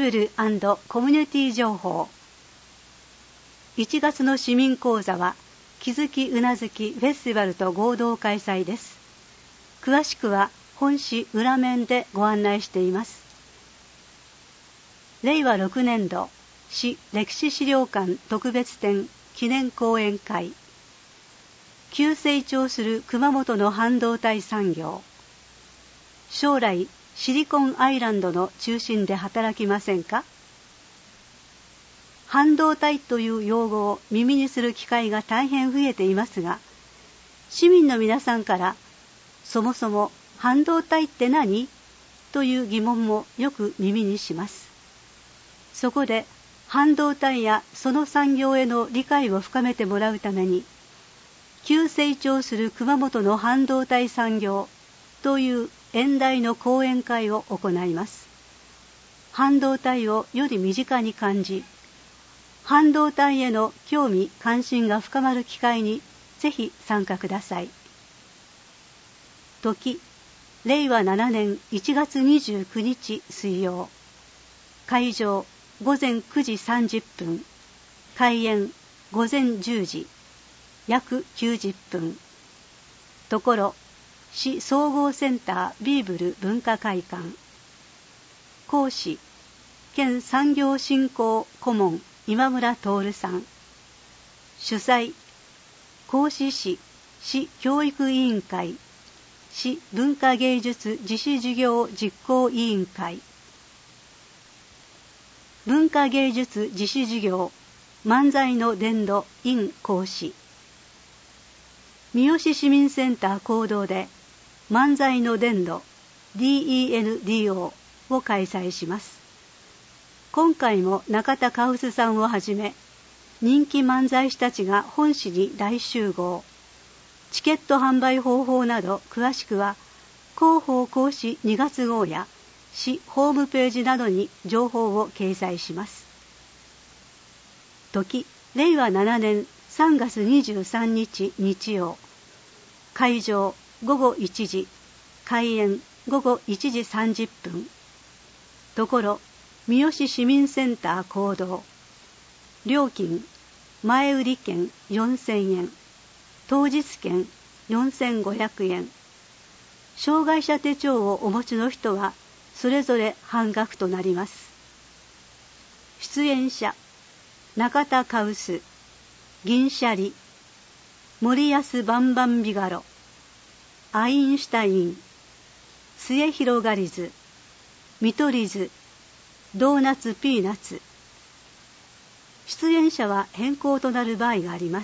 クル&コミュニティ情報。1月の市民講座は気づきうなずきフェスティバルと合同開催です。詳しくは本市裏面でご案内しています。令和6年度市歴史資料館特別展記念講演会。急成長する熊本の半導体産業。将来シリコンアイランドの中心で働きませんか？半導体という用語を耳にする機会が大変増えていますが、市民の皆さんからそもそも半導体って何？という疑問もよく耳にします。そこで半導体やその産業への理解を深めてもらうために、急成長する熊本の半導体産業という演題の講演会を行います。半導体をより身近に感じ、半導体への興味関心が深まる機会にぜひ参加ください。時、令和7年1月29日水曜。会場、午前9時30分。開演、午前10時。約90分。ところ、市総合センタービーブル文化会館。講師、県産業振興顧問今村徹さん。主催、講師市市教育委員会、市文化芸術自主事業実行委員会。文化芸術自主事業漫才の伝道 in 講師。三好市民センター講堂で漫才の伝道 DENDO を開催します。今回も中田カウスさんをはじめ人気漫才師たちが本市に大集合。チケット販売方法など詳しくは広報講師2月号や市ホームページなどに情報を掲載します。時、令和7年3月23日日曜。会場、午後1時。開演、午後1時30分。ところ、三好市民センター講堂。料金、前売り券4000円。当日券4500円。障害者手帳をお持ちの人はそれぞれ半額となります。出演者、中田カウス、銀シャリ、森安バンバンビガロ、アインシュタイン、末広がりず、見取り図、ドーナツピーナッツ。出演者は変更となる場合があります。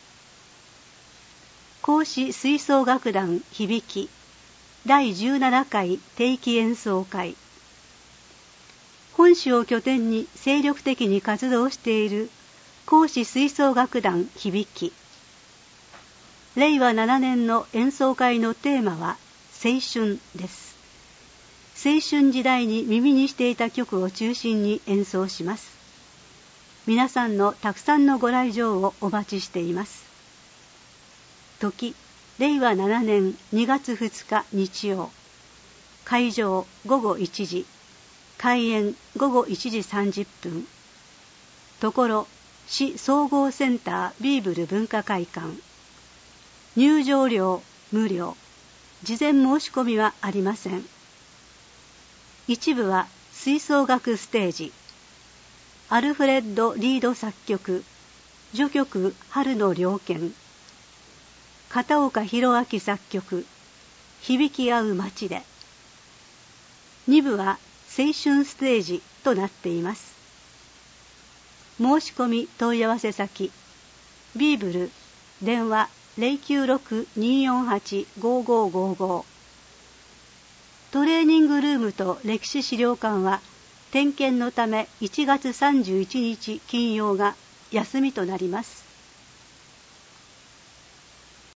講師吹奏楽団響き第17回定期演奏会。本市を拠点に精力的に活動している講師吹奏楽団響き。令和7年の演奏会のテーマは青春です。青春時代に耳にしていた曲を中心に演奏します。皆さんのたくさんのご来場をお待ちしています。時、令和7年2月2日日曜。会場、午後1時。開演、午後1時30分。ところ、市総合センタービーブル文化会館。入場料無料。事前申し込みはありません。一部は吹奏楽ステージ。アルフレッド・リード作曲。序曲春の猟犬。片岡弘明作曲。響き合う街で。二部は青春ステージとなっています。申し込み問い合わせ先。ビーブル電話096-248-5555。トレーニングルームと歴史資料館は点検のため1月31日金曜が休みとなります。